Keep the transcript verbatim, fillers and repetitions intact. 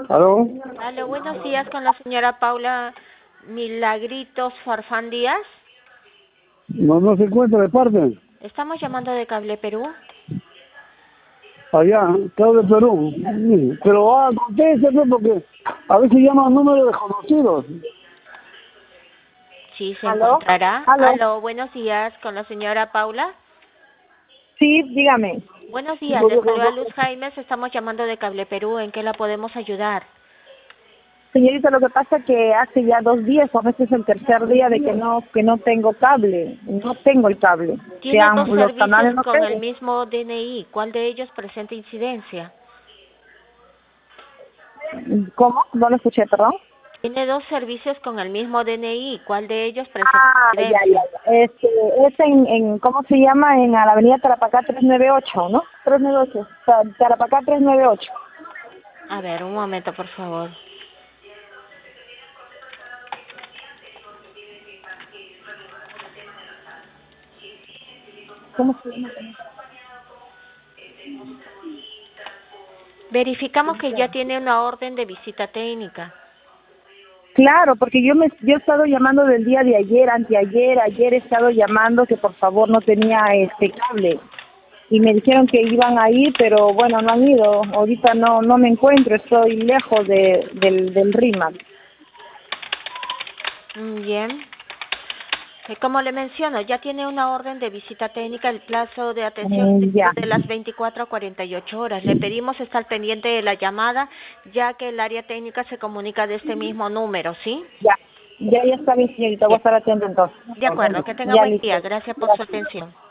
¿Aló? Aló, buenos días con la señora Paula Milagritos Farfán Díaz. No, no se encuentra de parte. Estamos llamando de Cable Perú. Allá, Cable Perú. Sí, pero ah, contésteme porque a veces llaman números desconocidos. Sí, se ¿Aló? encontrará. ¿Aló? Aló, buenos días con la señora Paula. Sí, dígame. Buenos días, le saluda Luz Jaimes. Estamos llamando de Cable Perú. ¿En qué la podemos ayudar? Señorita, lo que pasa es que hace ya dos días, o a veces el tercer día de que no que no tengo cable. No tengo el cable. Tiene Sean, dos los servicios canales no con el tengo. mismo D N I. ¿Cuál de ellos presenta incidencia? ¿Cómo? No lo escuché, perdón. Tiene dos servicios con el mismo D N I. ¿Cuál de ellos presenta Ah, ya, ya, incidencia? ya. Este, es en, en, ¿cómo se llama? En la avenida Tarapacá trescientos noventa y ocho, ¿no? trescientos noventa y ocho. Ta- Tarapacá trescientos noventa y ocho. A ver, un momento, por favor. ¿Cómo se llama? Verificamos que ya tiene una orden de visita técnica. Claro, porque yo me yo he estado llamando del día de ayer, anteayer, ayer he estado llamando que por favor no tenía este cable y me dijeron que iban a ir, pero bueno, no han ido. Ahorita no no me encuentro, estoy lejos de del del RIMAC. Mm, Bien. Eh, Como le menciono, ya tiene una orden de visita técnica. El plazo de atención Mm, ya, es de las veinticuatro a cuarenta y ocho horas. Le pedimos estar pendiente de la llamada, ya que el área técnica se comunica de este mismo número, ¿sí? ya, ya, ya está bien, señorita, voy a Bien. estar atenta entonces. De acuerdo. Que tenga Ya buen día. listo. Gracias por su Gracias. atención.